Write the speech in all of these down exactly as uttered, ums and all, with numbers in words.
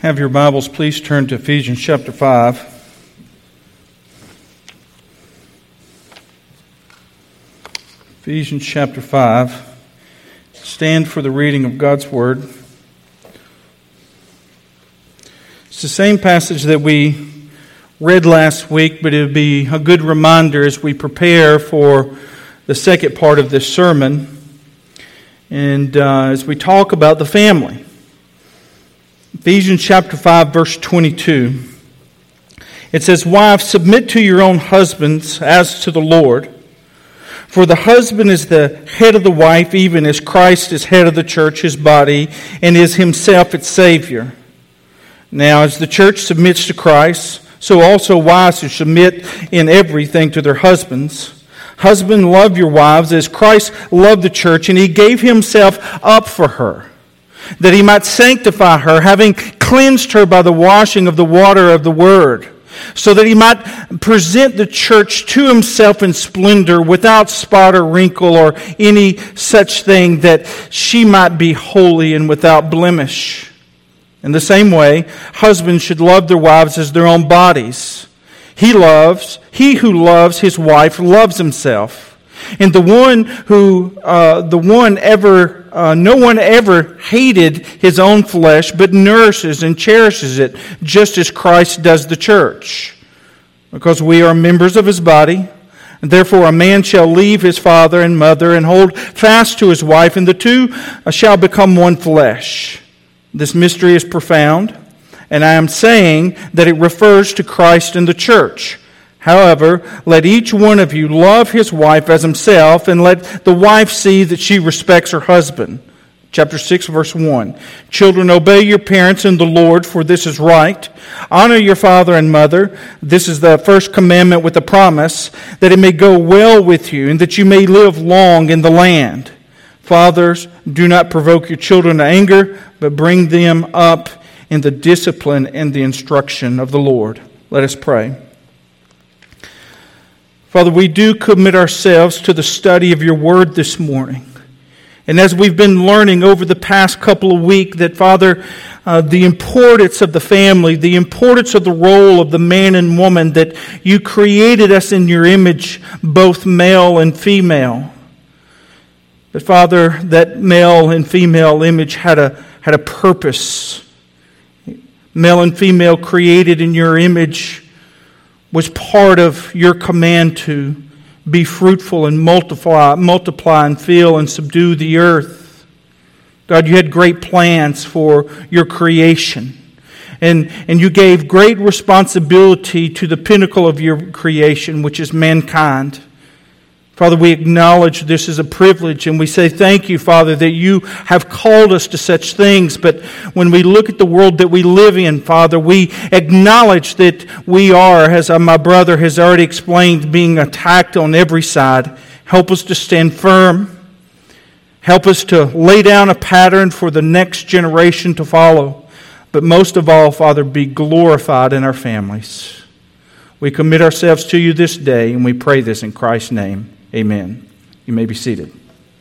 Have your Bibles, please turn to Ephesians chapter five. Ephesians chapter five. Stand for the reading of God's Word. It's the same passage that we read last week, but it would be a good reminder as we prepare for the second part of this sermon and uh, as we talk about the family. Ephesians chapter five, verse twenty-two. It says, "Wives, submit to your own husbands as to the Lord. For the husband is the head of the wife, even as Christ is head of the church, his body, and is himself its Savior. Now, as the church submits to Christ, so also wives should submit in everything to their husbands. Husbands, love your wives as Christ loved the church, and he gave himself up for her, that he might sanctify her, having cleansed her by the washing of the water of the word, so that he might present the church to himself in splendor, without spot or wrinkle or any such thing, that she might be holy and without blemish. In the same way, husbands should love their wives as their own bodies. He loves, he who loves his wife loves himself. And the one who, uh, the one ever, uh, no one ever hated his own flesh, but nourishes and cherishes it, just as Christ does the church. Because we are members of his body, and therefore a man shall leave his father and mother and hold fast to his wife, and the two shall become one flesh. This mystery is profound, and I am saying that it refers to Christ and the church. However, let each one of you love his wife as himself, and let the wife see that she respects her husband." Chapter six, verse one. "Children, obey your parents in the Lord, for this is right. Honor your father and mother. This is the first commandment with a promise, that it may go well with you, and that you may live long in the land. Fathers, do not provoke your children to anger, but bring them up in the discipline and the instruction of the Lord." Let us pray. Father, we do commit ourselves to the study of your word this morning. And as we've been learning over the past couple of weeks, that, Father, uh, the importance of the family, the importance of the role of the man and woman, that you created us in your image, both male and female. But, Father, that male and female image had a, had a purpose. Male and female created in your image was part of your command to be fruitful and multiply, multiply and fill and subdue the earth. God, you had great plans for your creation. And, and you gave great responsibility to the pinnacle of your creation, which is mankind. Father, we acknowledge this is a privilege, and we say thank you, Father, that you have called us to such things. But when we look at the world that we live in, Father, we acknowledge that we are, as my brother has already explained, being attacked on every side. Help us to stand firm. Help us to lay down a pattern for the next generation to follow. But most of all, Father, be glorified in our families. We commit ourselves to you this day, and we pray this in Christ's name. Amen. You may be seated.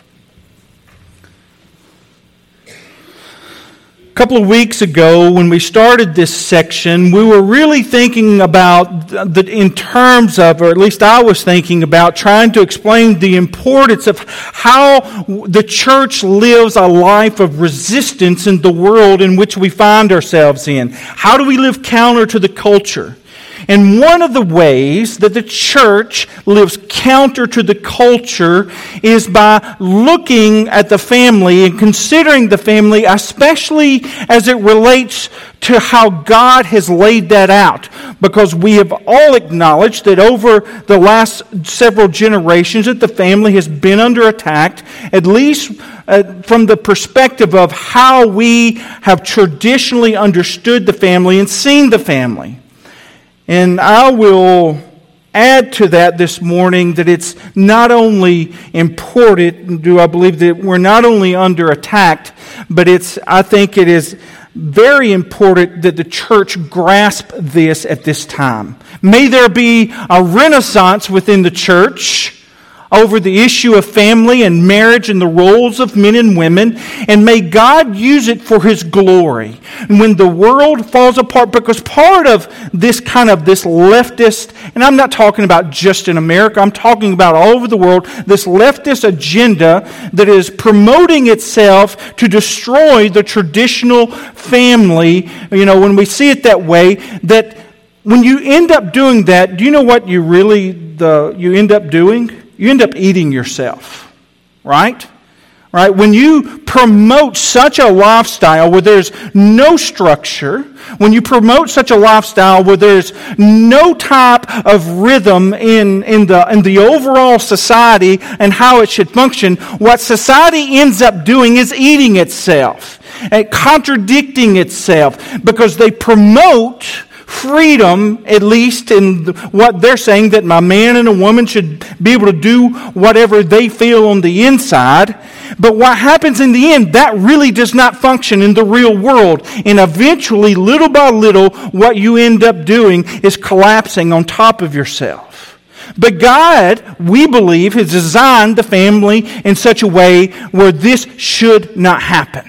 A couple of weeks ago, when we started this section, we were really thinking about, the, in terms of, or at least I was thinking about, trying to explain the importance of how the church lives a life of resistance in the world in which we find ourselves in. How do we live counter to the culture? And one of the ways that the church lives counter to the culture is by looking at the family and considering the family, especially as it relates to how God has laid that out. Because we have all acknowledged that over the last several generations that the family has been under attack, at least uh, from the perspective of how we have traditionally understood the family and seen the family. And I will add to that this morning that it's not only important, do I believe that we're not only under attack, but it's, I think it is very important that the church grasp this at this time. May there be a renaissance within the church over the issue of family and marriage and the roles of men and women, and may God use it for His glory. And when the world falls apart, because part of this kind of this leftist, and I'm not talking about just in America, I'm talking about all over the world, this leftist agenda that is promoting itself to destroy the traditional family, you know, when we see it that way, that when you end up doing that, do you know what you really the you end up doing? You end up eating yourself, right? Right? When you promote such a lifestyle where there's no structure, when you promote such a lifestyle where there's no type of rhythm in, in, the, in the overall society and how it should function, what society ends up doing is eating itself and contradicting itself because they promote freedom, at least in what they're saying, that my man and a woman should be able to do whatever they feel on the inside. But what happens in the end, that really does not function in the real world. And eventually, little by little, what you end up doing is collapsing on top of yourself. But God, we believe, has designed the family in such a way where this should not happen.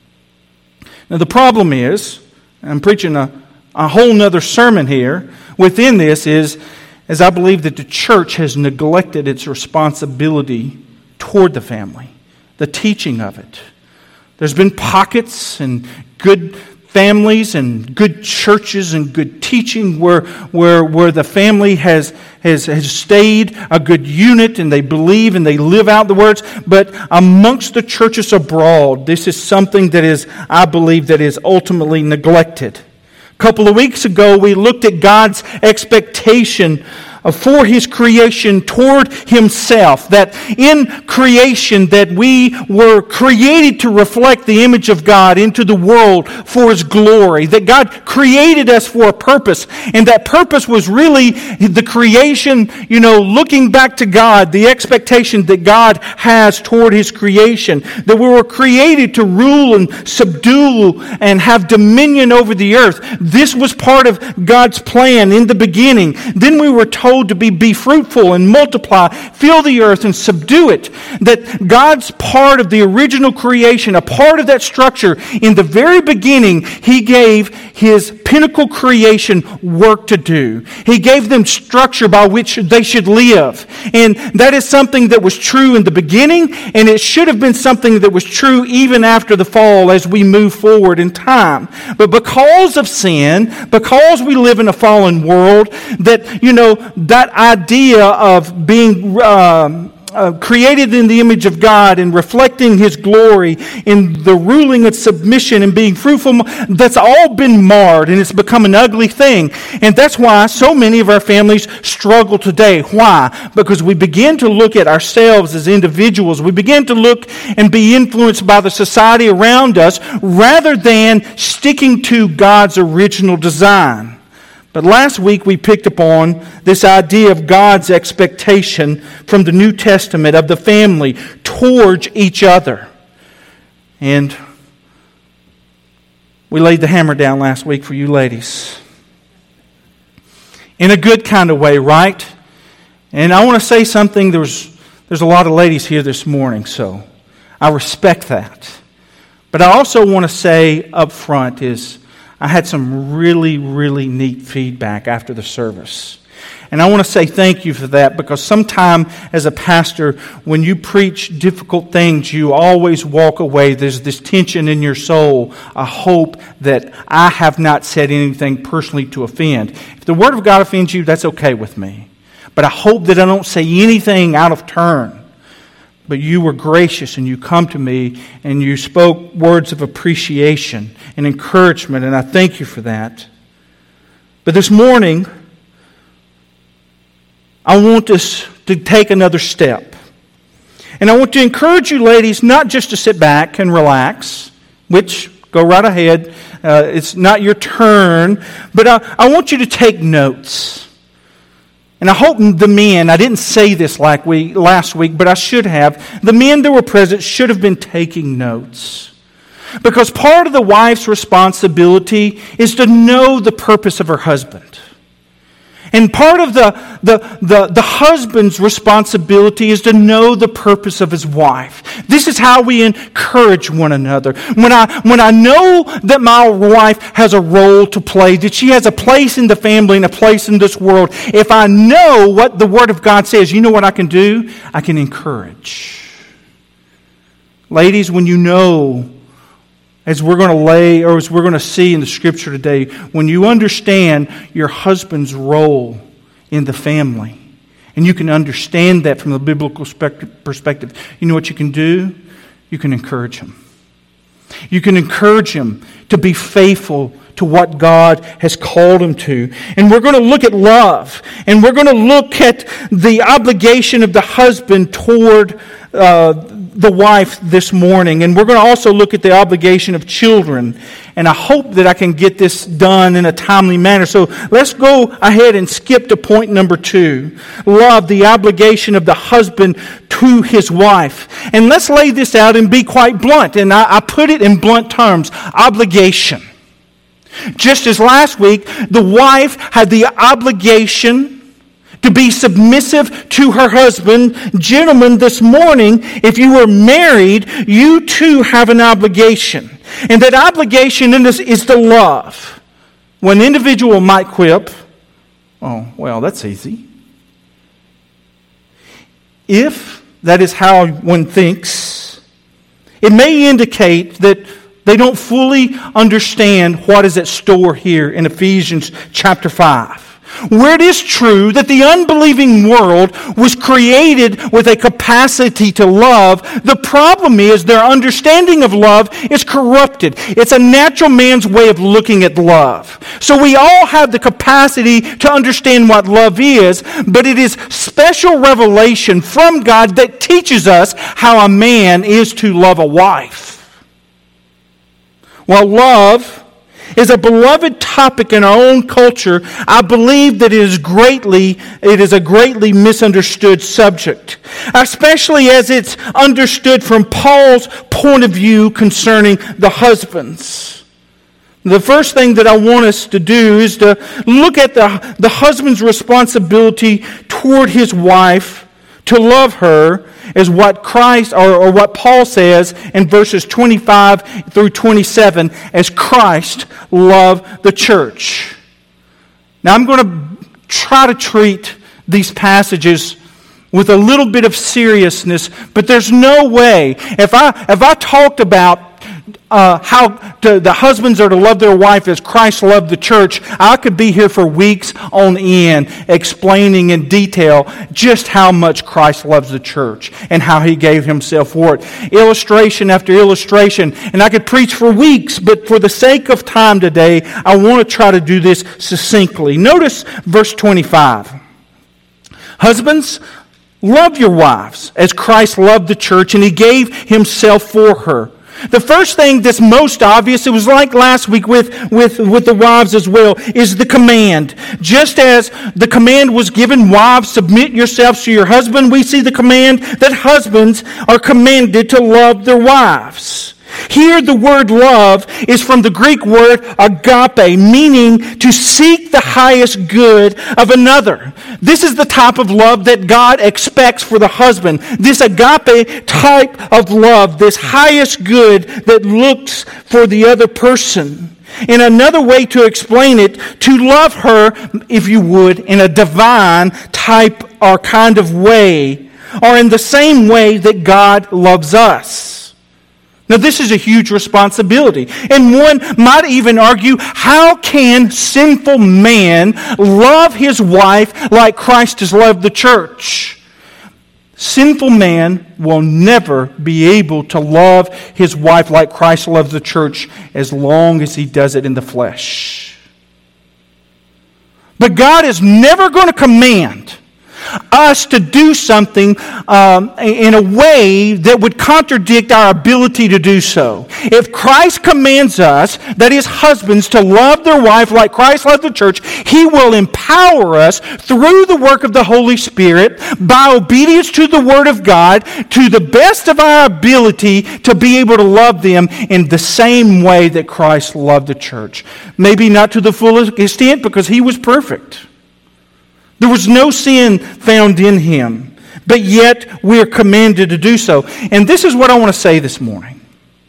Now, the problem is, I'm preaching a A whole nother sermon here within this is, as I believe that the church has neglected its responsibility toward the family, the teaching of it. There's been pockets and good families and good churches and good teaching where where where the family has has has stayed a good unit and they believe and they live out the words. But amongst the churches abroad, this is something that is, I believe, that is ultimately neglected. A couple of weeks ago, we looked at God's expectation for His creation toward Himself. That in creation that we were created to reflect the image of God into the world for His glory. That God created us for a purpose. And that purpose was really the creation, you know, looking back to God, the expectation that God has toward His creation. That we were created to rule and subdue and have dominion over the earth. This was part of God's plan in the beginning. Then we were told to be, be fruitful and multiply, fill the earth and subdue it. That God's part of the original creation, a part of that structure, in the very beginning, He gave His pinnacle creation work to do. He gave them structure by which they should live. And that is something that was true in the beginning, and it should have been something that was true even after the fall as we move forward in time. But because of sin, because we live in a fallen world, that, you know, that idea of being um, uh, created in the image of God and reflecting His glory in the ruling and submission and being fruitful, that's all been marred and it's become an ugly thing. And that's why so many of our families struggle today. Why? Because we begin to look at ourselves as individuals. We begin to look and be influenced by the society around us rather than sticking to God's original design. But last week we picked up on this idea of God's expectation from the New Testament of the family towards each other. And we laid the hammer down last week for you ladies. In a good kind of way, right? And I want to say something. There's, there's a lot of ladies here this morning, so I respect that. But I also want to say up front is, I had some really, really neat feedback after the service. And I want to say thank you for that, because sometime as a pastor, when you preach difficult things, you always walk away. There's this tension in your soul. I hope that I have not said anything personally to offend. If the Word of God offends you, that's okay with me. But I hope that I don't say anything out of turn. But you were gracious and you come to me and you spoke words of appreciation and encouragement, and I thank you for that. But this morning, I want us to take another step. And I want to encourage you ladies not just to sit back and relax, which, go right ahead, uh, it's not your turn, but I, I want you to take notes. And I hope the men, I didn't say this like we, last week, but I should have. The men that were present should have been taking notes. Because part of the wife's responsibility is to know the purpose of her husband. And part of the, the, the, the husband's responsibility is to know the purpose of his wife. This is how we encourage one another. When I, when I know that my wife has a role to play, that she has a place in the family and a place in this world, if I know what the Word of God says, you know what I can do? I can encourage. Ladies, when you know, as we're going to lay, or as we're going to see in the Scripture today, when you understand your husband's role in the family, and you can understand that from the biblical perspective, you know what you can do? You can encourage him. You can encourage him to be faithful to what God has called him to. And we're going to look at love, and we're going to look at the obligation of the husband toward uh, the wife this morning. And we're going to also look at the obligation of children. And I hope that I can get this done in a timely manner. So let's go ahead and skip to point number two. Love, the obligation of the husband to his wife. And let's lay this out and be quite blunt. And I, I put it in blunt terms. Obligation. Just as last week, the wife had the obligation to be submissive to her husband. Gentlemen, this morning, if you are married, you too have an obligation. And that obligation in this is to love. One individual might quip, oh, well, that's easy. If that is how one thinks, it may indicate that they don't fully understand what is at store here in Ephesians chapter five. Where it is true that the unbelieving world was created with a capacity to love, the problem is their understanding of love is corrupted. It's a natural man's way of looking at love. So we all have the capacity to understand what love is, but it is special revelation from God that teaches us how a man is to love a wife. While love is a beloved topic in our own culture, I believe that it is greatly, it is a greatly misunderstood subject, especially as it's understood from Paul's point of view concerning the husbands. The first thing that I want us to do is to look at the, the husband's responsibility toward his wife, to love her, is what Christ, or, or what Paul says in verses twenty-five through twenty-seven, as Christ loved the church. Now I'm going to try to treat these passages with a little bit of seriousness, but there's no way, if I if I talked about Uh, how to, the husbands are to love their wife as Christ loved the church, I could be here for weeks on end explaining in detail just how much Christ loves the church and how He gave Himself for it. Illustration after illustration. And I could preach for weeks, but for the sake of time today, I want to try to do this succinctly. Notice verse twenty-five. Husbands, love your wives as Christ loved the church and He gave Himself for her. The first thing that's most obvious, it was like last week with, with, with the wives as well, is the command. Just as the command was given, wives, submit yourselves to your husband, we see the command that husbands are commanded to love their wives. Here the word love is from the Greek word agape, meaning to seek the highest good of another. This is the type of love that God expects for the husband. This agape type of love, this highest good that looks for the other person. And another way to explain it, to love her, if you would, in a divine type or kind of way, or in the same way that God loves us. Now, this is a huge responsibility. And one might even argue, how can sinful man love his wife like Christ has loved the church? Sinful man will never be able to love his wife like Christ loves the church as long as he does it in the flesh. But God is never going to command us to do something um, in a way that would contradict our ability to do so. If Christ commands us, that is husbands, to love their wife like Christ loved the church, He will empower us through the work of the Holy Spirit by obedience to the Word of God to the best of our ability to be able to love them in the same way that Christ loved the church. Maybe not to the fullest extent because He was perfect. There was no sin found in him, but yet we're commanded to do so. And this is what I want to say this morning.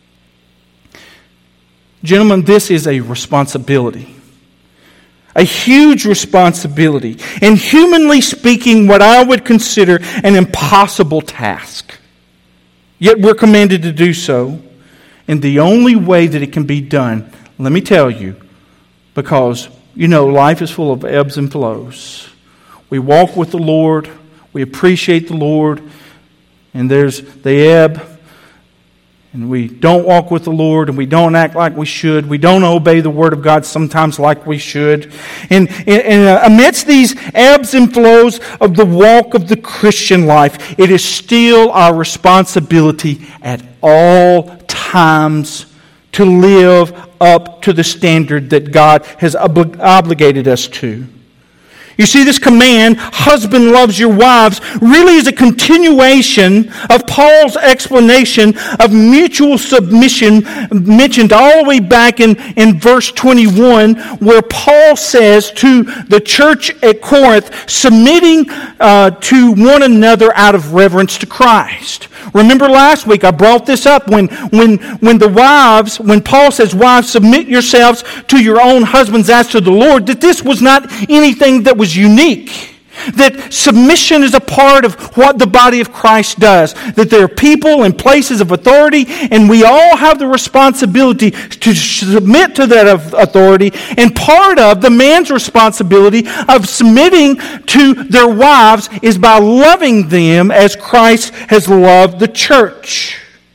Gentlemen, this is a responsibility. A huge responsibility. And humanly speaking, what I would consider an impossible task. Yet we're commanded to do so. And the only way that it can be done, let me tell you, because, you know, life is full of ebbs and flows. We walk with the Lord, we appreciate the Lord, and there's the ebb, and we don't walk with the Lord, and we don't act like we should. We don't obey the Word of God sometimes like we should. And, and uh, amidst these ebbs and flows of the walk of the Christian life, it is still our responsibility at all times to live up to the standard that God has obli- obligated us to. You see, this command, husband loves your wives, really is a continuation of Paul's explanation of mutual submission mentioned all the way back in, in verse twenty-one, where Paul says to the church at Corinth, submitting uh, to one another out of reverence to Christ. Remember last week I brought this up when, when, when the wives, when Paul says, wives, submit yourselves to your own husbands as to the Lord, that this was not anything that was unique. That submission is a part of what the body of Christ does. That there are people in places of authority, and we all have the responsibility to submit to that authority. And part of the man's responsibility of submitting to their wives is by loving them as Christ has loved the church.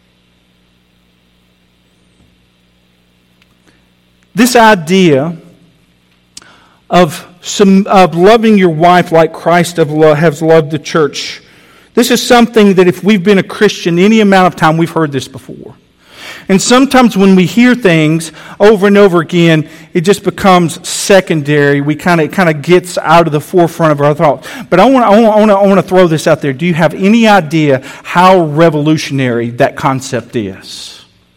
This idea of Some, of loving your wife like Christ has loved the church. This is something that if we've been a Christian any amount of time, we've heard this before. And sometimes when we hear things over and over again, it just becomes secondary. We kind of it kind of gets out of the forefront of our thoughts. But I want I want I want to throw this out there. Do you have any idea how revolutionary that concept is?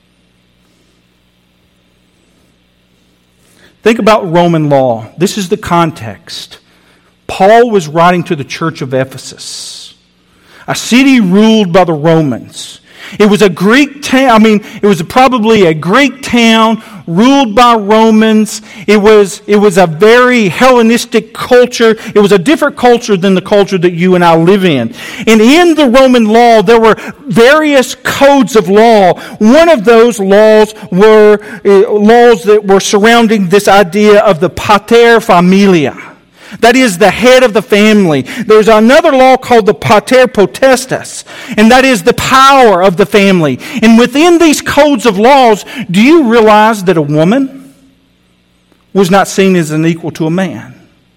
Think about Roman law. This is the context. Paul was writing to the church of Ephesus, a city ruled by the Romans. It was a Greek town. I mean, it was probably a Greek town ruled by Romans. It was, it was a very Hellenistic culture. It was a different culture than the culture that you and I live in. And in the Roman law, there were various codes of law. One of those laws were uh, laws that were surrounding this idea of the pater familia. That is the head of the family. There's another law called the pater potestas, and that is the power of the family. And within these codes of laws, do you realize that a woman was not seen as an equal to a man?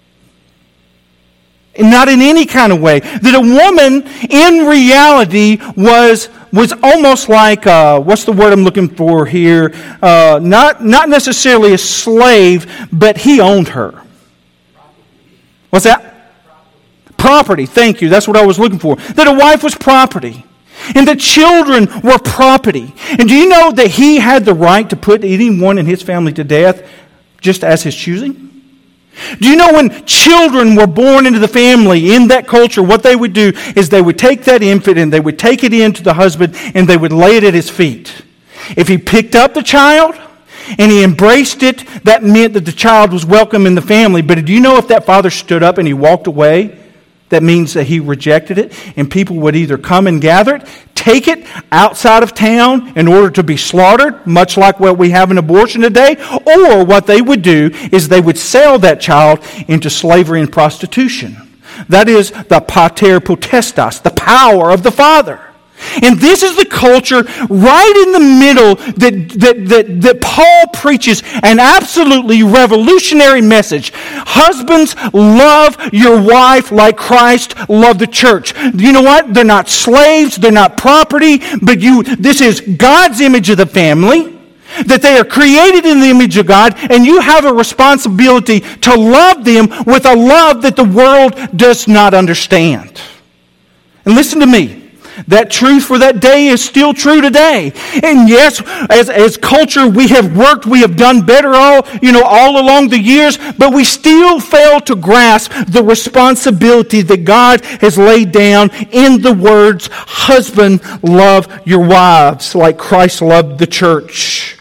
And not in any kind of way. That a woman, in reality, was was almost like, uh, what's the word I'm looking for here? Uh, not, not necessarily a slave, but he owned her. What's that? Property. Property, thank you. That's what I was looking for. That a wife was property. And that children were property. And do you know that he had the right to put anyone in his family to death just as his choosing? Do you know when children were born into the family in that culture, what they would do is they would take that infant and they would take it in to the husband and they would lay it at his feet. If he picked up the child and he embraced it, that meant that the child was welcome in the family. But do you know if that father stood up and he walked away, that means that he rejected it, and people would either come and gather it, take it outside of town in order to be slaughtered, much like what we have in abortion today, or what they would do is they would sell that child into slavery and prostitution. That is the pater potestas, the power of the father. And this is the culture right in the middle that, that, that, that Paul preaches an absolutely revolutionary message. Husbands, love your wife like Christ loved the church. You know what? They're not slaves, they're not property, but you. This is God's image of the family, that they are created in the image of God, and you have a responsibility to love them with a love that the world does not understand. And listen to me. That truth for that day is still true today. And yes, as, as culture, we have worked, we have done better all, you know, all along the years, but we still fail to grasp the responsibility that God has laid down in the words, husband, love your wives like Christ loved the church.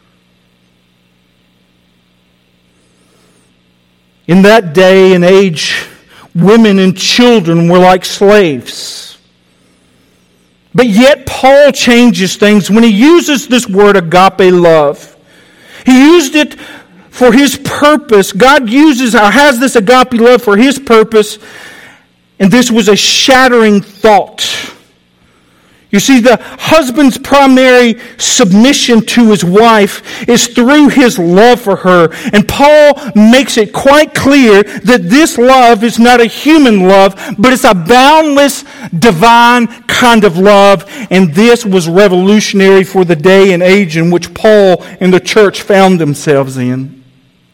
In that day and age, women and children were like slaves. But yet Paul changes things when he uses this word agape love. He used it for his purpose. God uses or has this agape love for his purpose, and this was a shattering thought. You see, the husband's primary submission to his wife is through his love for her. And Paul makes it quite clear that this love is not a human love, but it's a boundless, divine kind of love. And this was revolutionary for the day and age in which Paul and the church found themselves in.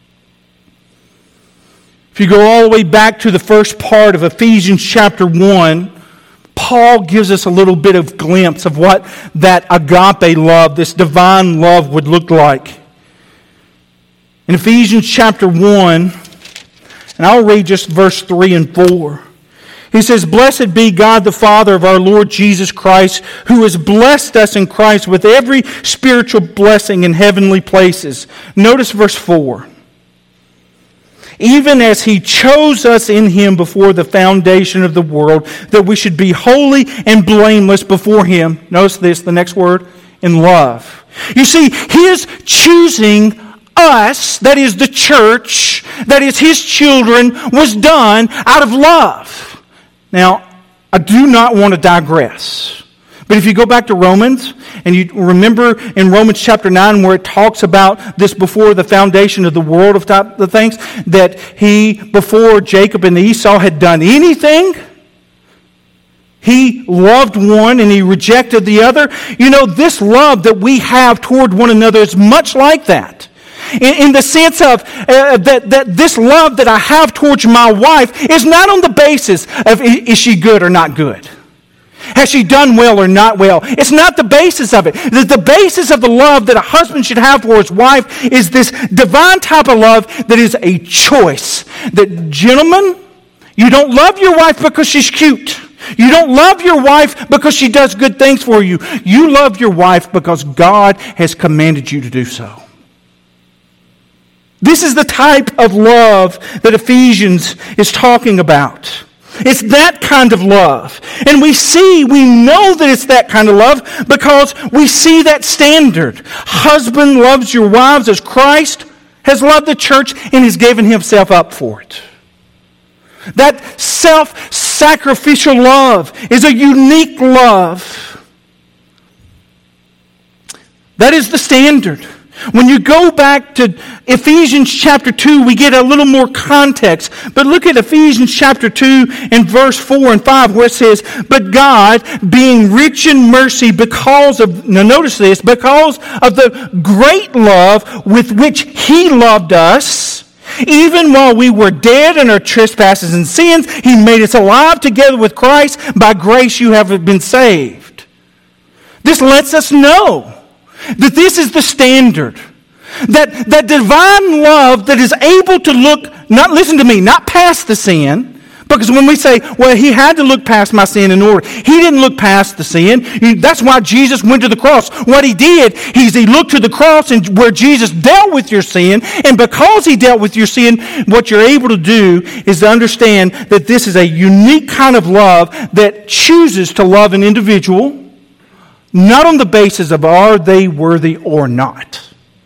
If you go all the way back to the first part of Ephesians chapter one, Paul gives us a little bit of glimpse of what that agape love, this divine love, would look like. In Ephesians chapter one, and I'll read just verse three and four. He says, "Blessed be God the Father of our Lord Jesus Christ, who has blessed us in Christ with every spiritual blessing in heavenly places." Notice verse four. "Even as He chose us in Him before the foundation of the world, that we should be holy and blameless before Him." Notice this, the next word, in love. You see, His choosing us, that is the church, that is His children, was done out of love. Now, I do not want to digress. But if you go back to Romans, and you remember in Romans chapter nine where it talks about this before the foundation of the world of the things, that he, before Jacob and Esau had done anything, he loved one and he rejected the other. You know, this love that we have toward one another is much like that. In, in the sense of uh, that, that this love that I have towards my wife is not on the basis of is she good or not good. Has she done well or not well? It's not the basis of it. The, the basis of the love that a husband should have for his wife is this divine type of love that is a choice. That, gentlemen, you don't love your wife because she's cute. You don't love your wife because she does good things for you. You love your wife because God has commanded you to do so. This is the type of love that Ephesians is talking about. It's that kind of love. And we see, we know that it's that kind of love because we see that standard. Husband loves your wives as Christ has loved the church and has given himself up for it. That self-sacrificial love is a unique love. That is the standard. When you go back to Ephesians chapter two, we get a little more context. But look at Ephesians chapter two and verse four and five where it says, "But God, being rich in mercy because of," now notice this, "because of the great love with which He loved us, even while we were dead in our trespasses and sins, He made us alive together with Christ. By grace you have been saved." This lets us know that this is the standard. That, that divine love that is able to look, not, listen to me, not past the sin. Because when we say, well, He had to look past my sin in order. He didn't look past the sin. He, that's why Jesus went to the cross. What He did is He looked to the cross and where Jesus dealt with your sin. And because He dealt with your sin, what you're able to do is to understand that this is a unique kind of love that chooses to love an individual, not on the basis of are they worthy or not.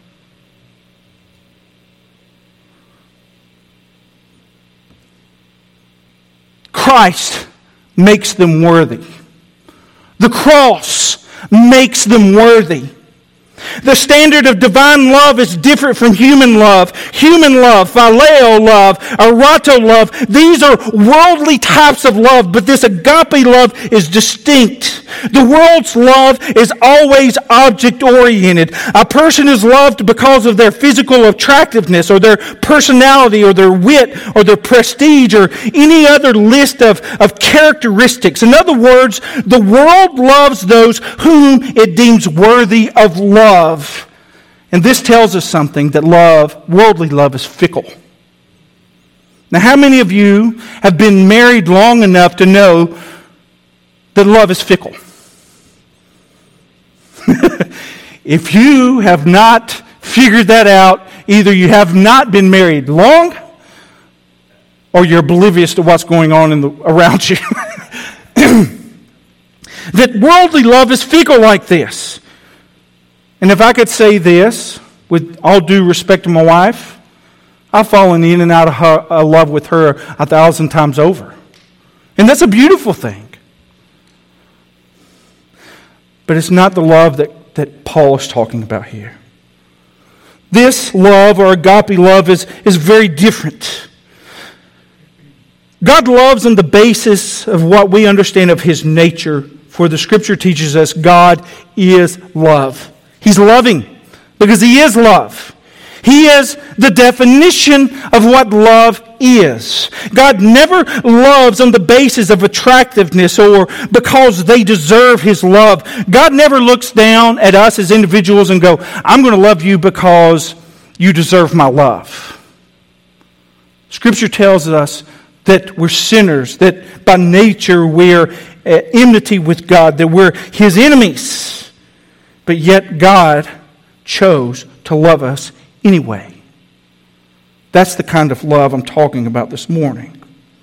Christ makes them worthy. The cross makes them worthy. The standard of divine love is different from human love. Human love, phileo love, erato love, these are worldly types of love, but this agape love is distinct. The world's love is always object-oriented. A person is loved because of their physical attractiveness or their personality or their wit or their prestige or any other list of, of characteristics. In other words, the world loves those whom it deems worthy of love. And this tells us something, that love, worldly love, is fickle. Now, how many of you have been married long enough to know that love is fickle? If you have not figured that out, either you have not been married long or you're oblivious to what's going on in the, around you. That worldly love is fickle like this. And if I could say this, with all due respect to my wife, I've fallen in and out of her, uh, love with her a thousand times over. And that's a beautiful thing. But it's not the love that, that Paul is talking about here. This love, or agape love, is, is very different. God loves on the basis of what we understand of His nature, for the Scripture teaches us God is love. He's loving because He is love. He is the definition of what love is. God never loves on the basis of attractiveness or because they deserve His love. God never looks down at us as individuals and go, I'm going to love you because you deserve my love. Scripture tells us that we're sinners, that by nature we're at enmity with God, that we're His enemies. But yet God chose to love us anyway. That's the kind of love I'm talking about this morning.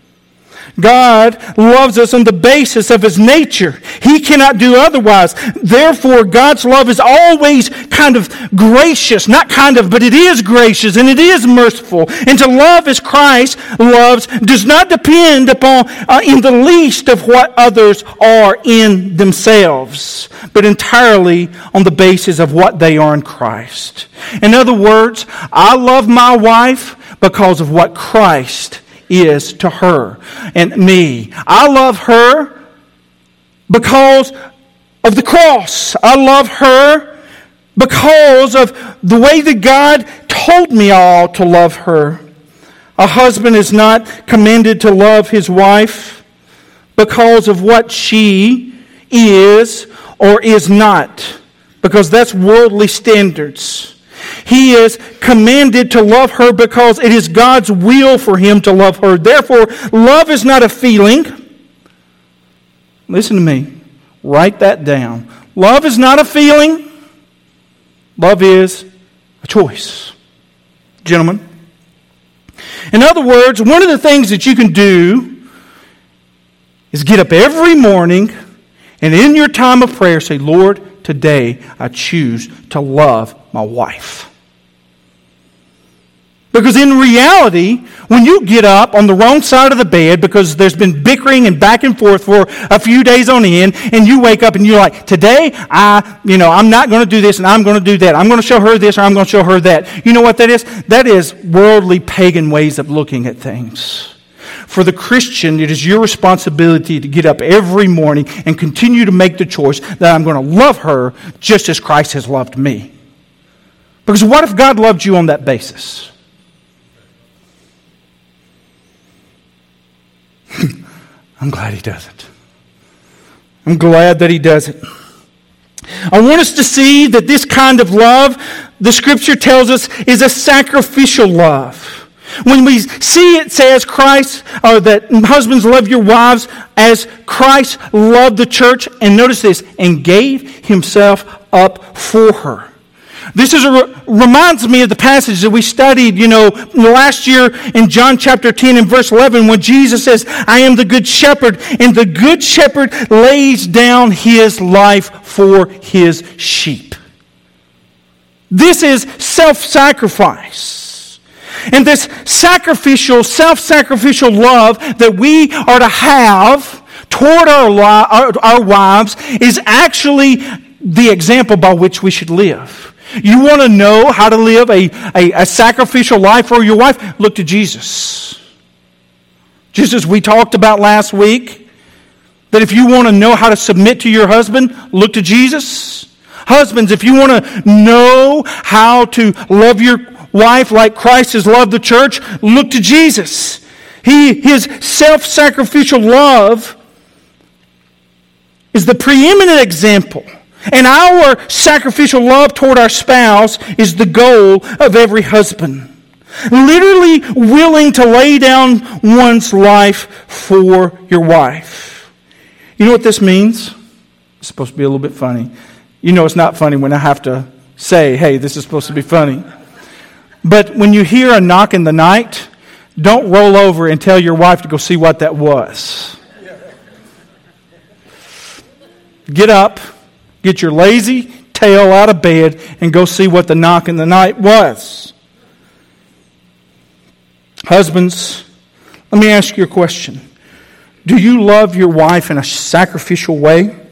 God loves us on the basis of His nature. He cannot do otherwise. Therefore, God's love is always kind of gracious. Not kind of, but it is gracious and it is merciful. And to love as Christ loves does not depend upon uh, in the least of what others are in themselves, but entirely on the basis of what they are in Christ. In other words, I love my wife because of what Christ is to her and me. I love her because of the cross. I love her because of the way that God told me I ought to love her. A husband is not commanded to love his wife because of what she is or is not, because that's worldly standards. He is commanded to love her because it is God's will for him to love her. Therefore, love is not a feeling. Listen to me. Write that down. Love is not a feeling. Love is a choice. Gentlemen. In other words, one of the things that you can do is get up every morning and in your time of prayer say, Lord, today I choose to love my wife. Because in reality, when you get up on the wrong side of the bed because there's been bickering and back and forth for a few days on end, and you wake up and you're like, today I, you know, I'm not going to do this and I'm going to do that. I'm going to show her this or I'm going to show her that. You know what that is? That is worldly pagan ways of looking at things. For the Christian, it is your responsibility to get up every morning and continue to make the choice that I'm going to love her just as Christ has loved me. Because what if God loved you on that basis? I'm glad He doesn't. I'm glad that He doesn't. I want us to see that this kind of love, the Scripture tells us, is a sacrificial love. When we see it says Christ, or that husbands love your wives as Christ loved the church, and notice this, and gave Himself up for her. This is a, reminds me of the passage that we studied, you know, last year in John chapter ten and verse eleven, when Jesus says, I am the good shepherd, and the good shepherd lays down his life for his sheep. This is self-sacrifice. And this sacrificial, self-sacrificial love that we are to have toward our, our, our wives is actually the example by which we should live. You want to know how to live a, a, a sacrificial life for your wife? Look to Jesus. Just as we talked about last week, that if you want to know how to submit to your husband, look to Jesus. Husbands, if you want to know how to love your wife like Christ has loved the church, look to Jesus. He, his self-sacrificial love is the preeminent example. And our sacrificial love toward our spouse is the goal of every husband. Literally willing to lay down one's life for your wife. You know what this means? It's supposed to be a little bit funny. You know it's not funny when I have to say, hey, this is supposed to be funny. But when you hear a knock in the night, don't roll over and tell your wife to go see what that was. Get up. Get your lazy tail out of bed and go see what the knock in the night was. Husbands, let me ask you a question. Do you love your wife in a sacrificial way?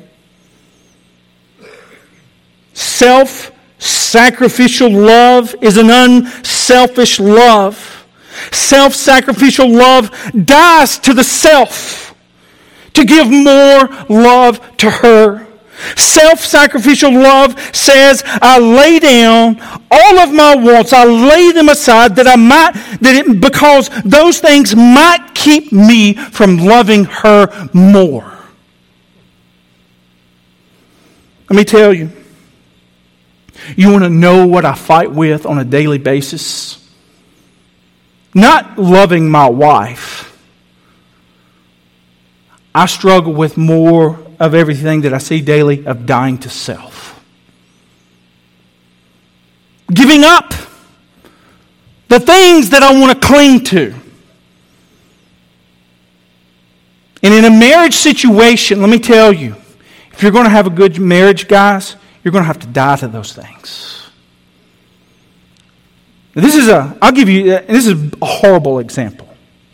Self-sacrificial love is an unselfish love. Self-sacrificial love dies to the self to give more love to her. Self-sacrificial love says, I lay down all of my wants. I lay them aside that I might, that it, because those things might keep me from loving her more. Let me tell you, you want to know what I fight with on a daily basis? Not loving my wife. I struggle with more of everything that I see daily of dying to self. Giving up the things that I want to cling to. And in a marriage situation, let me tell you, if you're going to have a good marriage, guys, you're going to have to die to those things. This is a, I'll give you, this is a horrible example.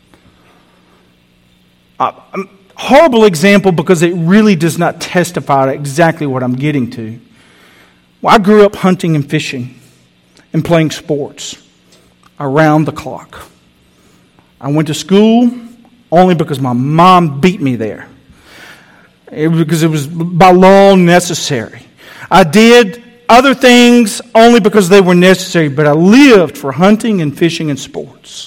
Uh, Horrible example because it really does not testify to exactly what I'm getting to. Well, I grew up hunting and fishing and playing sports around the clock. I went to school only because my mom beat me there. It was because it was by law necessary. I did other things only because they were necessary, but I lived for hunting and fishing and sports.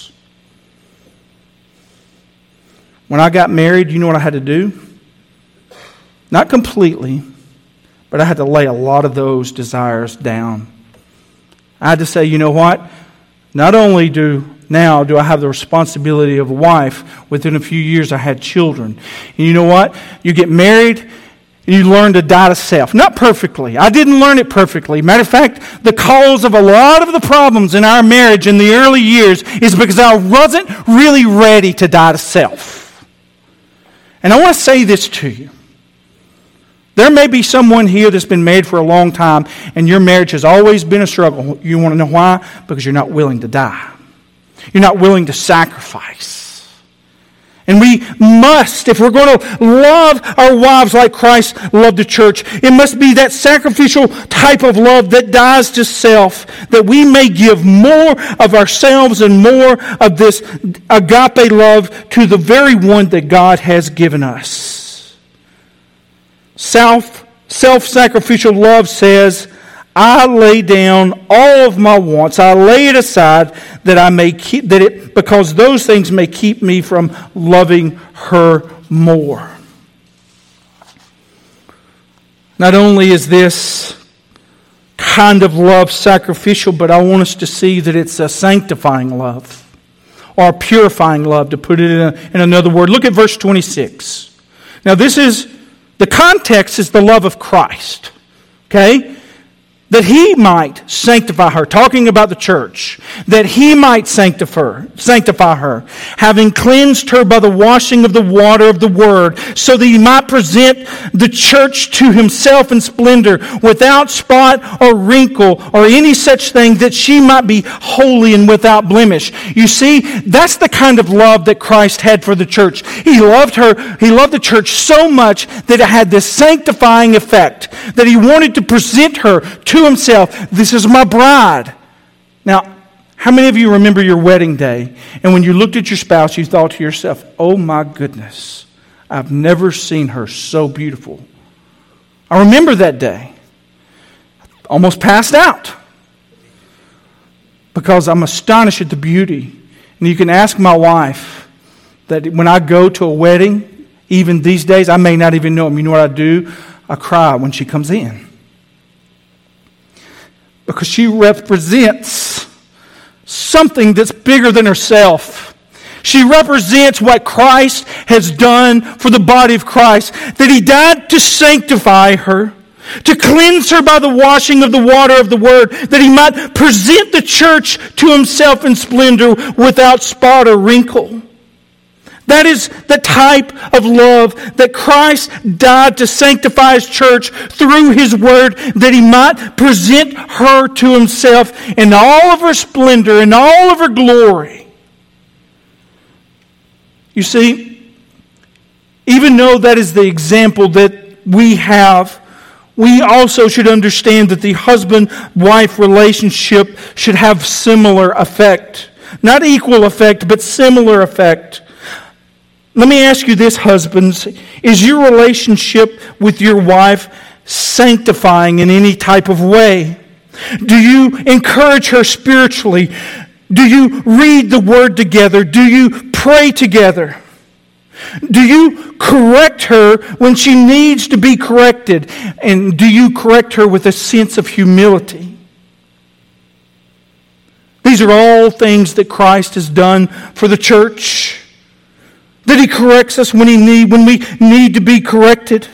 When I got married, you know what I had to do? Not completely, but I had to lay a lot of those desires down. I had to say, you know what? Not only do now do I have the responsibility of a wife, within a few years I had children. And you know what? You get married and you learn to die to self. Not perfectly. I didn't learn it perfectly. Matter of fact, the cause of a lot of the problems in our marriage in the early years is because I wasn't really ready to die to self. And I want to say this to you. There may be someone here that's been married for a long time and your marriage has always been a struggle. You want to know why? Because you're not willing to die. You're not willing to sacrifice. And we must, if we're going to love our wives like Christ loved the church, it must be that sacrificial type of love that dies to self, that we may give more of ourselves and more of this agape love to the very one that God has given us. Self, self-sacrificial love says, I lay down all of my wants. I lay it aside that I may keep that it because those things may keep me from loving her more. Not only is this kind of love sacrificial, but I want us to see that it's a sanctifying love or a purifying love, to put it in, a, in another word. Look at verse twenty-six. Now this is, the context is the love of Christ. Okay? That He might sanctify her, talking about the church, that He might sanctify her, sanctify her, having cleansed her by the washing of the water of the Word, so that He might present the church to Himself in splendor, without spot or wrinkle or any such thing, that she might be holy and without blemish. You see, that's the kind of love that Christ had for the church. He loved her, He loved the church so much that it had this sanctifying effect, that He wanted to present her to to himself, "This is my bride." Now, how many of you remember your wedding day? And when you looked at your spouse, you thought to yourself, "Oh my goodness, I've never seen her so beautiful." I remember that day. Almost passed out. Because I'm astonished at the beauty. And you can ask my wife that when I go to a wedding, even these days, I may not even know him. You know what I do? I cry when she comes in. Because she represents something that's bigger than herself. She represents what Christ has done for the body of Christ. That He died to sanctify her, to cleanse her by the washing of the water of the Word, that He might present the church to Himself in splendor without spot or wrinkle. That is the type of love that Christ died to sanctify His church through His Word, that He might present her to Himself in all of her splendor, in all of her glory. You see, even though that is the example that we have, we also should understand that the husband-wife relationship should have similar effect. Not equal effect, but similar effect. Let me ask you this, husbands. Is your relationship with your wife sanctifying in any type of way? Do you encourage her spiritually? Do you read the Word together? Do you pray together? Do you correct her when she needs to be corrected? And do you correct her with a sense of humility? These are all things that Christ has done for the church. That He corrects us when, he need, when we need to be corrected.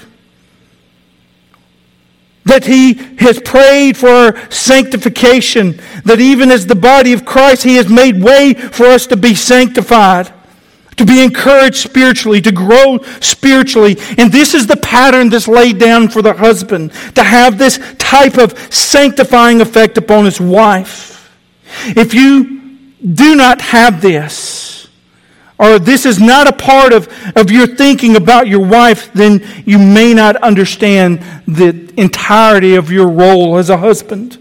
That He has prayed for our sanctification. That even as the body of Christ, He has made way for us to be sanctified. To be encouraged spiritually, to grow spiritually. And this is the pattern that's laid down for the husband. To have this type of sanctifying effect upon his wife. If you do not have this, or this is not a part of, of your thinking about your wife, then you may not understand the entirety of your role as a husband.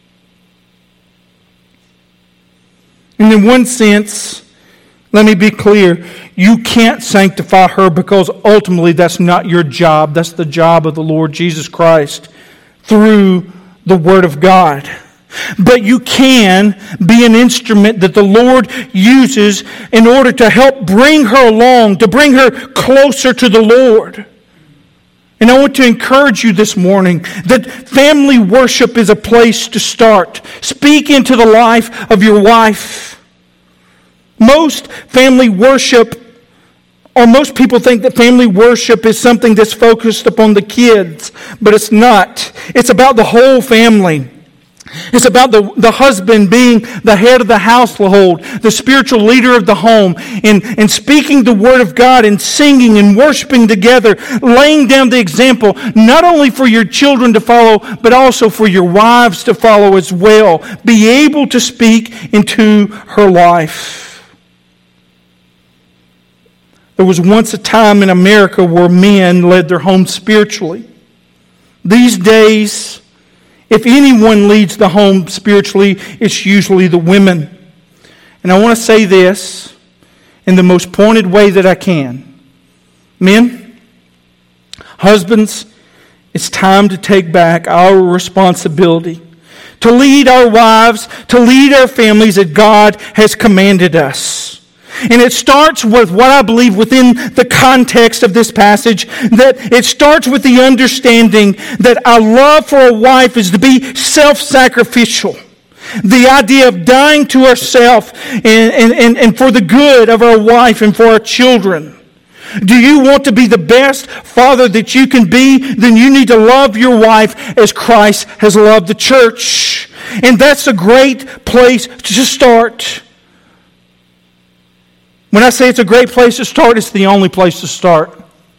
And in one sense, let me be clear, you can't sanctify her because ultimately that's not your job. That's the job of the Lord Jesus Christ through the Word of God. But you can be an instrument that the Lord uses in order to help bring her along, to bring her closer to the Lord. And I want to encourage you this morning that family worship is a place to start. Speak into the life of your wife. Most family worship, or most people think that family worship is something that's focused upon the kids, but it's not. It's about the whole family. It's about the, the husband being the head of the household, the spiritual leader of the home, and, and speaking the Word of God and singing and worshiping together, laying down the example, not only for your children to follow, but also for your wives to follow as well. Be able to speak into her life. There was once a time in America where men led their homes spiritually. These days, if anyone leads the home spiritually, it's usually the women. And I want to say this in the most pointed way that I can. Men, husbands, it's time to take back our responsibility to lead our wives, to lead our families that God has commanded us. And it starts with what I believe within the context of this passage, that it starts with the understanding that our love for a wife is to be self-sacrificial. The idea of dying to ourselves and, and, and, and for the good of our wife and for our children. Do you want to be the best father that you can be? Then you need to love your wife as Christ has loved the church. And that's a great place to start. When I say it's a great place to start, it's the only place to start.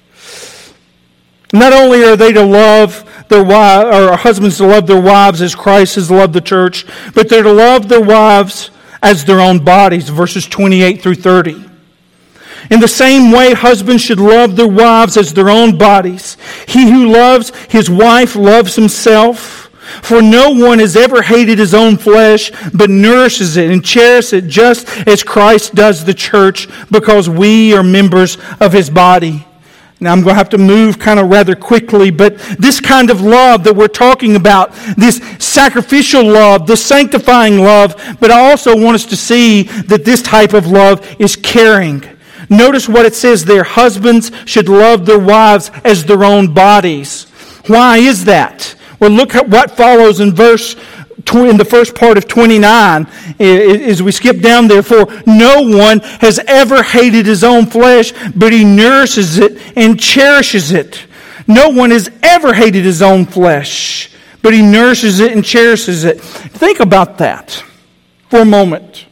Not only are they to love their wives, or husbands to love their wives as Christ has loved the church, but they're to love their wives as their own bodies, verses twenty-eight through thirty. In the same way, husbands should love their wives as their own bodies. He who loves his wife loves himself. For no one has ever hated his own flesh, but nourishes it and cherishes it just as Christ does the church, because we are members of His body. Now I'm going to have to move kind of rather quickly, but this kind of love that we're talking about, this sacrificial love, this sanctifying love, but I also want us to see that this type of love is caring. Notice what it says there. Husbands should love their wives as their own bodies. Why is that? Well, look at what follows in verse in the first part of twenty-nine, as we skip down there. For no one has ever hated his own flesh, but he nourishes it and cherishes it. No one has ever hated his own flesh, but he nourishes it and cherishes it. Think about that for a moment.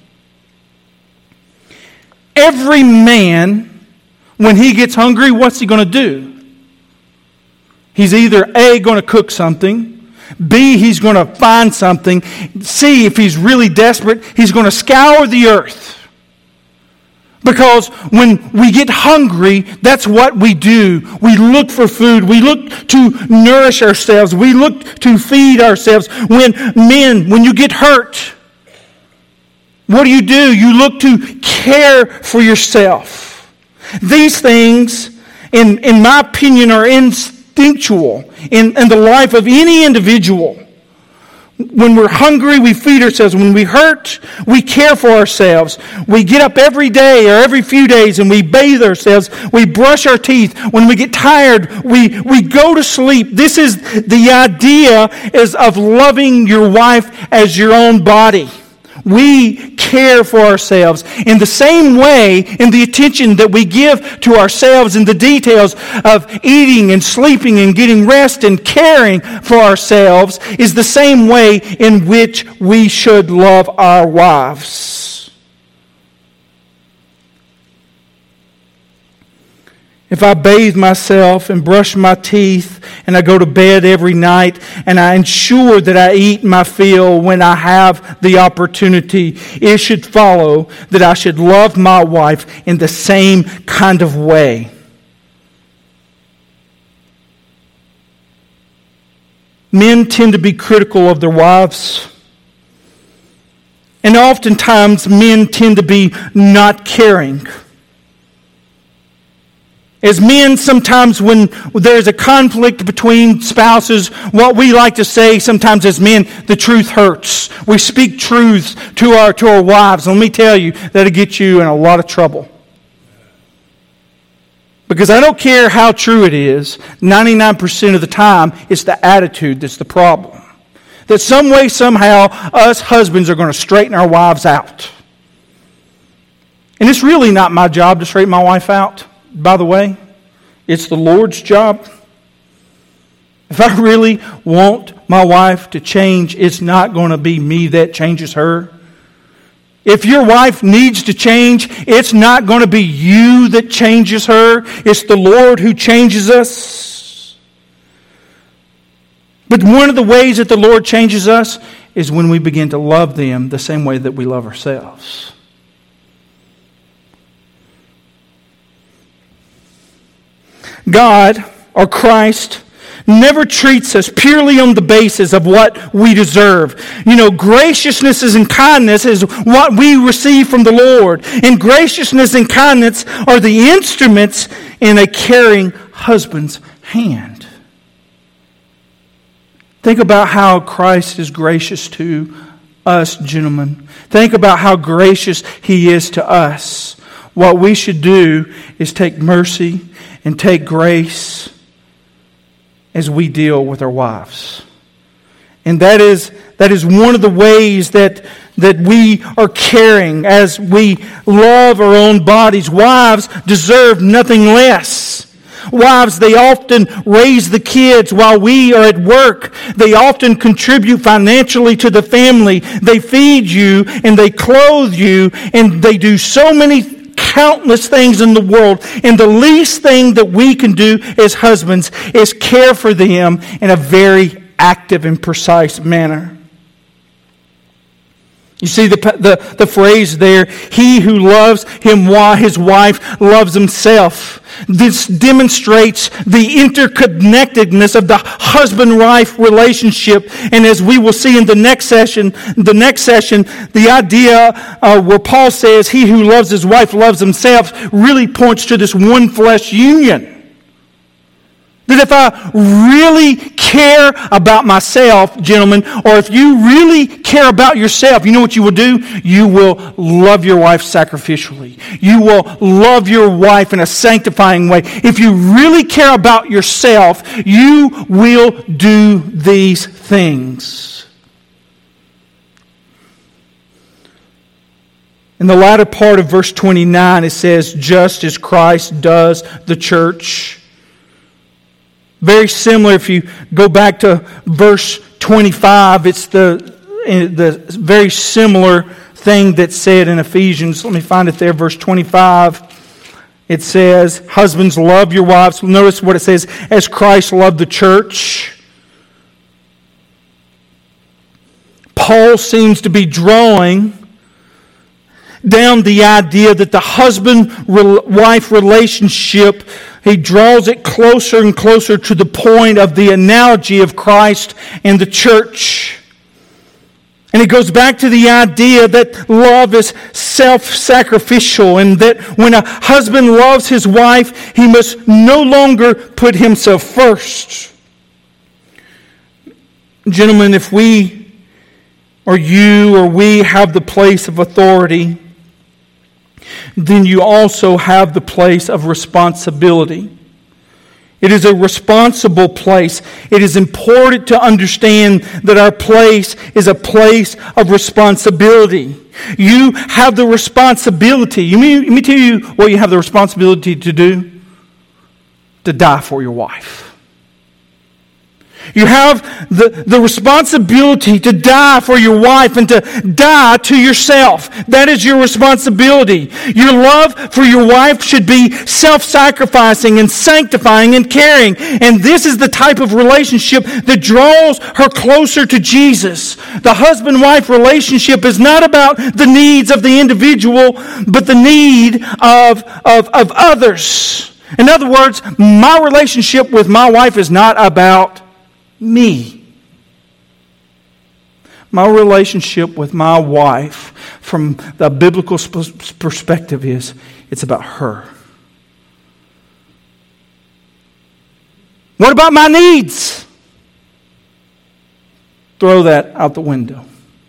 Every man, when he gets hungry, what's he going to do? He's either A, going to cook something, B, he's going to find something, C, if he's really desperate, he's going to scour the earth. Because when we get hungry, that's what we do. We look for food. We look to nourish ourselves. We look to feed ourselves. When men, when you get hurt, what do you do? You look to care for yourself. These things, in, in my opinion, are instinctual in, in the life of any individual. When we're hungry, we feed ourselves. When we hurt, we care for ourselves. We get up every day or every few days and we bathe ourselves. We brush our teeth. When we get tired, we, we go to sleep. This is the idea is of loving your wife as your own body. We care for ourselves in the same way, in the attention that we give to ourselves in the details of eating and sleeping and getting rest and caring for ourselves is the same way in which we should love our wives. If I bathe myself and brush my teeth and I go to bed every night and I ensure that I eat my fill when I have the opportunity, it should follow that I should love my wife in the same kind of way. Men tend to be critical of their wives. And oftentimes men tend to be not caring. As men, sometimes when there's a conflict between spouses, what we like to say sometimes as men, the truth hurts. We speak truths to our to our wives. Let me tell you, that'll get you in a lot of trouble. Because I don't care how true it is, ninety-nine percent of the time, it's the attitude that's the problem. That some way, somehow, us husbands are going to straighten our wives out. And it's really not my job to straighten my wife out. By the way, it's the Lord's job. If I really want my wife to change, it's not going to be me that changes her. If your wife needs to change, it's not going to be you that changes her. It's the Lord who changes us. But one of the ways that the Lord changes us is when we begin to love them the same way that we love ourselves. God, or Christ, never treats us purely on the basis of what we deserve. You know, graciousness and kindness is what we receive from the Lord. And graciousness and kindness are the instruments in a caring husband's hand. Think about how Christ is gracious to us, gentlemen. Think about how gracious He is to us. What we should do is take mercy and take grace as we deal with our wives. And that is that is one of the ways that, that we are caring as we love our own bodies. Wives deserve nothing less. Wives, they often raise the kids while we are at work. They often contribute financially to the family. They feed you and they clothe you and they do so many countless things in the world, and the least thing that we can do as husbands is care for them in a very active and precise manner. You see the, the, the phrase there, he who loves him, his wife loves himself. This demonstrates the interconnectedness of the husband-wife relationship. And as we will see in the next session, the next session, the idea uh, where Paul says he who loves his wife loves himself really points to this one flesh union. That if I really care about myself, gentlemen, or if you really care about yourself, you know what you will do? You will love your wife sacrificially. You will love your wife in a sanctifying way. If you really care about yourself, you will do these things. In the latter part of verse twenty-nine, it says, just as Christ does the church. Very similar, if you go back to verse twenty-five, it's the, the very similar thing that's said in Ephesians. Let me find it there, verse twenty-five. It says, husbands, love your wives. Notice what it says, as Christ loved the church. Paul seems to be drawing down the idea that the husband-wife relationship, he draws it closer and closer to the point of the analogy of Christ and the church. And it goes back to the idea that love is self-sacrificial, and that when a husband loves his wife, he must no longer put himself first. Gentlemen, if we or you or we have the place of authority, then you also have the place of responsibility. It is a responsible place. It is important to understand that our place is a place of responsibility. You have the responsibility. You mean, let me tell you what you have the responsibility to do. To die for your wife. You have the, the responsibility to die for your wife and to die to yourself. That is your responsibility. Your love for your wife should be self-sacrificing and sanctifying and caring. And this is the type of relationship that draws her closer to Jesus. The husband-wife relationship is not about the needs of the individual, but the need of, of, of others. In other words, my relationship with my wife is not about me. My relationship with my wife from the biblical perspective is it's about her. What about my needs? Throw that out the window.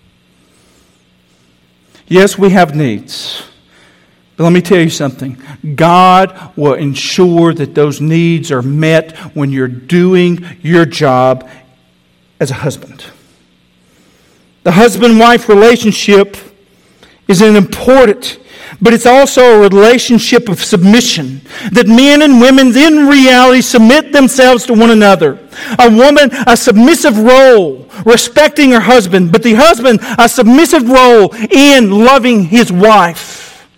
Yes, we have needs. But let me tell you something. God will ensure that those needs are met when you're doing your job as a husband. The husband-wife relationship is an important, but it's also a relationship of submission. That men and women in reality submit themselves to one another. A woman, a submissive role, respecting her husband, but the husband, a submissive role in loving his wife.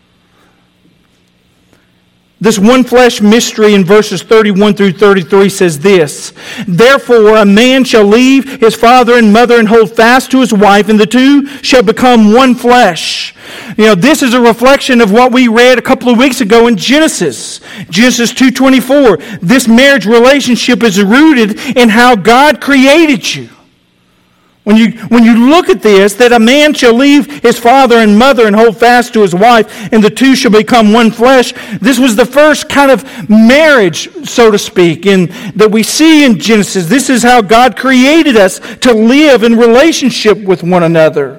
This one flesh mystery in verses thirty-one through thirty-three says this, therefore a man shall leave his father and mother and hold fast to his wife, and the two shall become one flesh. You know, this is a reflection of what we read a couple of weeks ago in Genesis. Genesis two twenty-four. This marriage relationship is rooted in how God created you. When you, when you look at this, that a man shall leave his father and mother and hold fast to his wife, and the two shall become one flesh. This was the first kind of marriage, so to speak, in, that we see in Genesis. This is how God created us to live in relationship with one another.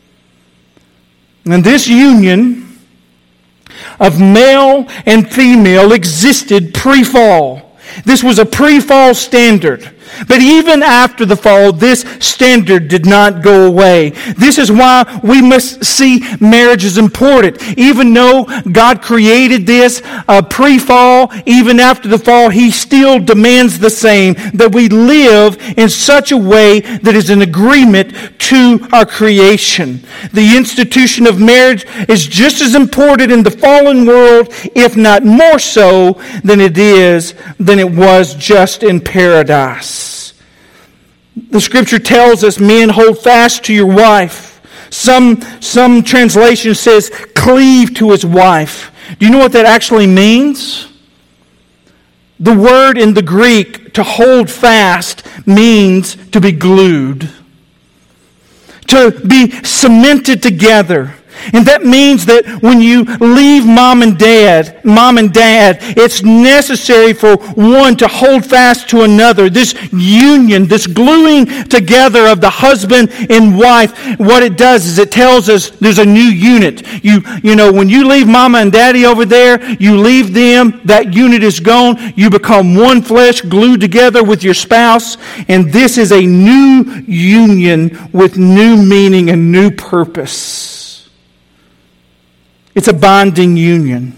And this union of male and female existed pre-fall. This was a pre-fall standard. But even after the fall, this standard did not go away. This is why we must see marriage as important. Even though God created this uh, pre-fall, even after the fall, He still demands the same, that we live in such a way that is in agreement to our creation. The institution of marriage is just as important in the fallen world, if not more so than it is, than it was just in paradise. The Scripture tells us, men, hold fast to your wife Some, some translation says cleave to his wife. Do you know what that actually means? The word in the Greek, to hold fast, means to be glued, to be cemented together. And that means that when you leave mom and dad, mom and dad, it's necessary for one to hold fast to another. This union, this gluing together of the husband and wife, what it does is it tells us there's a new unit. You, you know, when you leave mama and daddy over there, you leave them, that unit is gone. You become one flesh glued together with your spouse. And this is a new union with new meaning and new purpose. It's a binding union.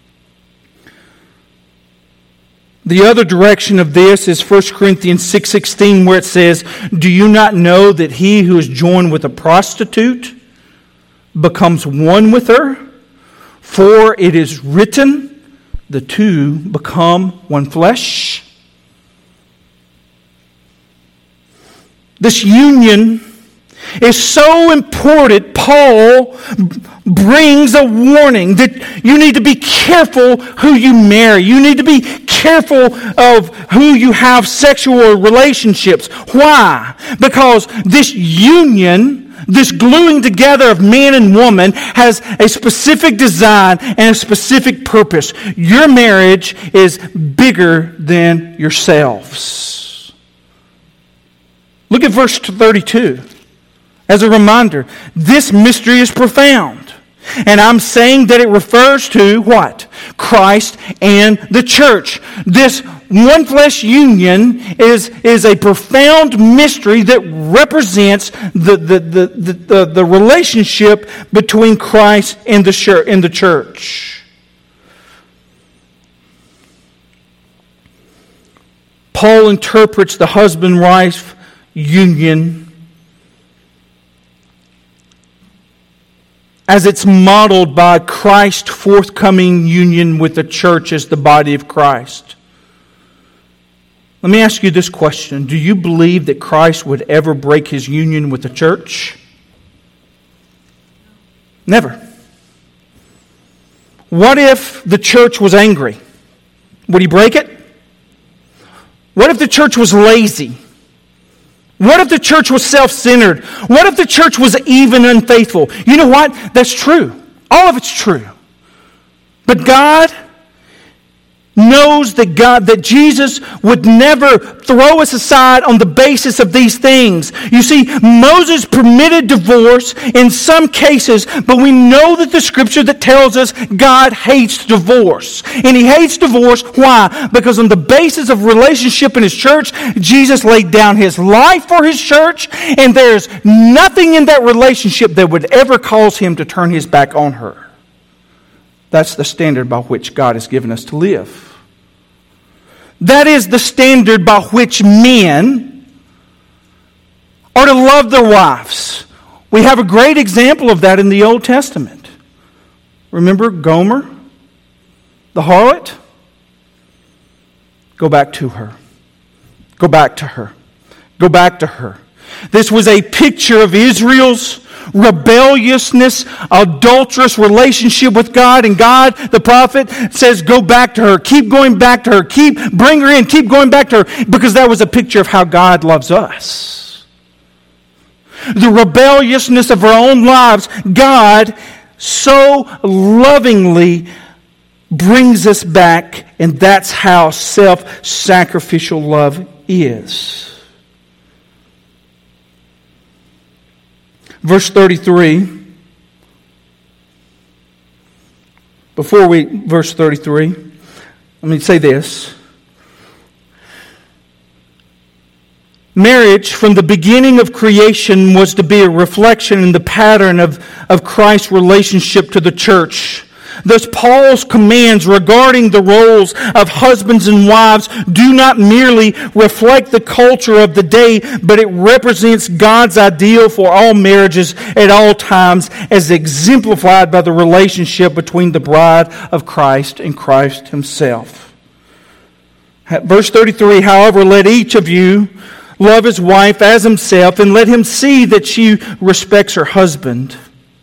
The other direction of this is First Corinthians six sixteen, where it says, "Do you not know that he who is joined with a prostitute becomes one with her? For it is written, the two become one flesh." This union is so important. Paul brings a warning that you need to be careful who you marry. You need to be careful of who you have sexual relationships. Why? Because this union, this gluing together of man and woman, has a specific design and a specific purpose. Your marriage is bigger than yourselves. Look at verse thirty-two. As a reminder, this mystery is profound. And I'm saying that it refers to what? Christ and the church. This one flesh union is, is a profound mystery that represents the, the, the, the, the, the relationship between Christ and the church. And the church. Paul interprets the husband-wife union as it's modeled by Christ's forthcoming union with the church as the body of Christ. Let me ask you this question. Do you believe that Christ would ever break his union with the church? Never. What if the church was angry? Would he break it? What if the church was lazy? What if the church was self-centered? What if the church was even unfaithful? You know what? That's true. All of it's true. But God knows that God, that Jesus would never throw us aside on the basis of these things. You see, Moses permitted divorce in some cases, but we know that the scripture that tells us God hates divorce. And he hates divorce. Why? Because on the basis of relationship in his church, Jesus laid down his life for his church, and there's nothing in that relationship that would ever cause him to turn his back on her. That's the standard by which God has given us to live. That is the standard by which men are to love their wives. We have a great example of that in the Old Testament. Remember Gomer, the harlot? Go back to her. Go back to her. Go back to her. This was a picture of Israel's rebelliousness, adulterous relationship with God, and God, the prophet, says, go back to her. Keep going back to her. Keep, bring her in. Keep going back to her. Because that was a picture of how God loves us. The rebelliousness of our own lives, God so lovingly brings us back, and that's how self-sacrificial love is. Verse thirty-three. Before we, verse thirty-three, let me say this. Marriage, from the beginning of creation, was to be a reflection in the pattern of, of Christ's relationship to the church. Thus, Paul's commands regarding the roles of husbands and wives do not merely reflect the culture of the day, but it represents God's ideal for all marriages at all times, as exemplified by the relationship between the bride of Christ and Christ himself. Verse thirty-three, however, let each of you love his wife as himself, and let him see that she respects her husband.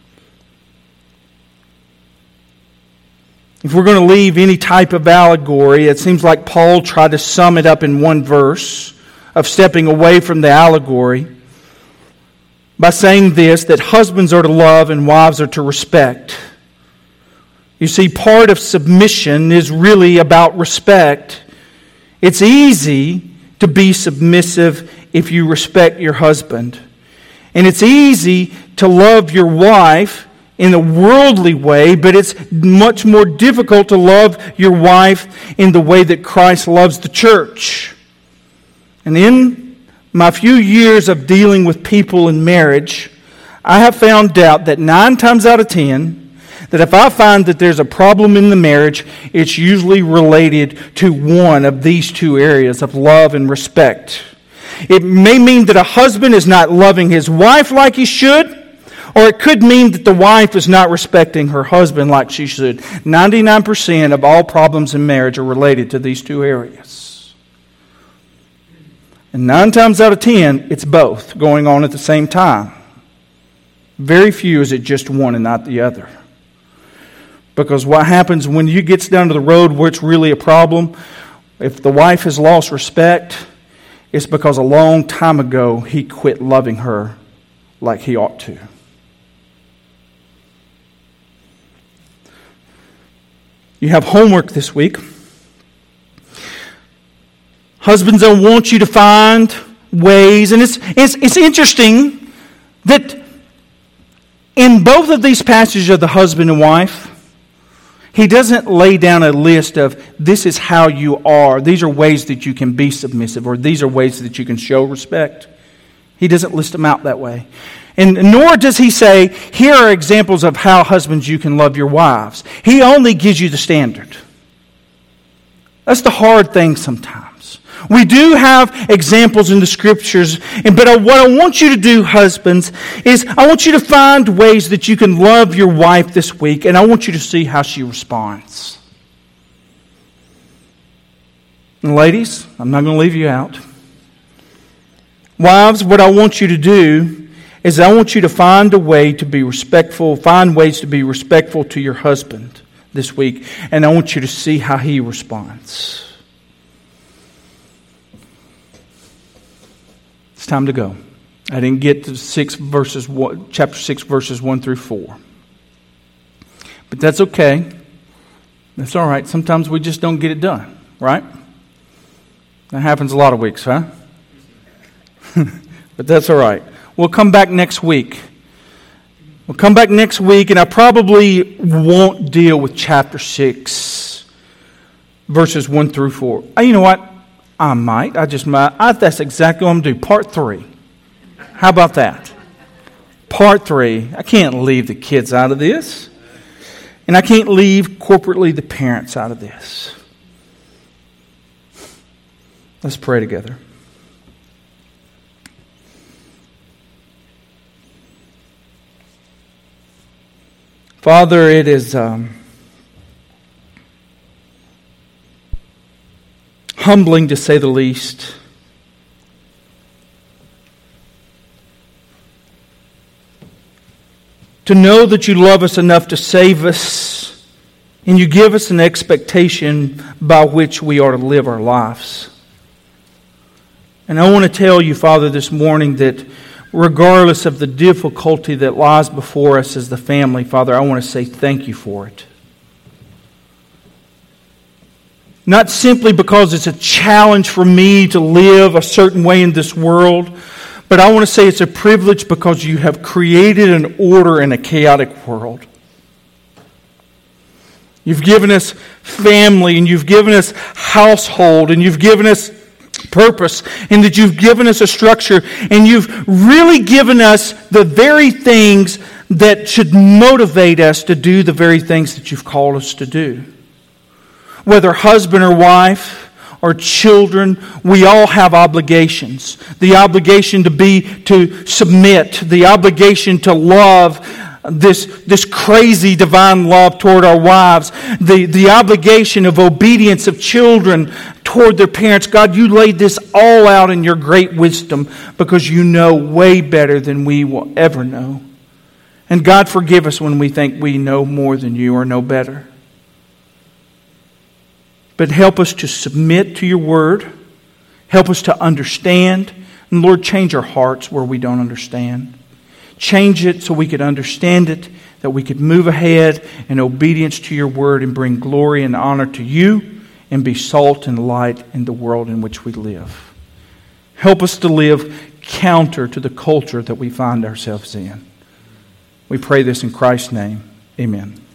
If we're going to leave any type of allegory, it seems like Paul tried to sum it up in one verse of stepping away from the allegory by saying this, that husbands are to love and wives are to respect. You see, part of submission is really about respect. It's easy to be submissive if you respect your husband. And it's easy to love your wife in a worldly way, but it's much more difficult to love your wife in the way that Christ loves the church. And in my few years of dealing with people in marriage, I have found out that nine times out of ten, that if I find that there's a problem in the marriage, it's usually related to one of these two areas of love and respect. It may mean that a husband is not loving his wife like he should, or it could mean that the wife is not respecting her husband like she should. ninety-nine percent of all problems in marriage are related to these two areas. And nine times out of ten, it's both going on at the same time. Very few is it just one and not the other. Because what happens when you get down to the road where it's really a problem, if the wife has lost respect, it's because a long time ago he quit loving her like he ought to. You have homework this week. Husbands, I want you to find ways, and it's, it's, it's interesting that in both of these passages of the husband and wife, he doesn't lay down a list of this is how you are, these are ways that you can be submissive, or these are ways that you can show respect. He doesn't list them out that way. And nor does he say, here are examples of how husbands you can love your wives. He only gives you the standard. That's the hard thing sometimes. We do have examples in the Scriptures, but what I want you to do, husbands, is I want you to find ways that you can love your wife this week, and I want you to see how she responds. And ladies, I'm not going to leave you out. Wives, what I want you to do is I want you to find a way to be respectful, find ways to be respectful to your husband this week, and I want you to see how he responds. It's time to go. I didn't get to six verses, chapter six, verses one through four. But that's okay. That's all right. Sometimes we just don't get it done, right? That happens a lot of weeks, huh? But that's all right. We'll come back next week. We'll come back next week, and I probably won't deal with chapter six, verses one through four. You know what? I might. I just might. I, that's exactly what I'm going to do. Part three. How about that? Part three. I can't leave the kids out of this. And I can't leave corporately the parents out of this. Let's pray together. Father, it is um, humbling to say the least. To know that you love us enough to save us, and you give us an expectation by which we are to live our lives. And I want to tell you, Father, this morning that regardless of the difficulty that lies before us as the family, Father, I want to say thank you for it. Not simply because it's a challenge for me to live a certain way in this world, but I want to say it's a privilege because you have created an order in a chaotic world. You've given us family, and you've given us household, and you've given us purpose, and that you've given us a structure, and you've really given us the very things that should motivate us to do the very things that you've called us to do. Whether husband or wife or children, we all have obligations. The obligation to be, to submit, the obligation to love this, this crazy divine love toward our wives, the, the obligation of obedience of children toward their parents. God, you laid this all out in your great wisdom because you know way better than we will ever know. And God, forgive us when we think we know more than you or know better. But help us to submit to your word. Help us to understand. And Lord, change our hearts where we don't understand. Change it so we could understand it, that we could move ahead in obedience to your word and bring glory and honor to you and be salt and light in the world in which we live. Help us to live counter to the culture that we find ourselves in. We pray this in Christ's name. Amen.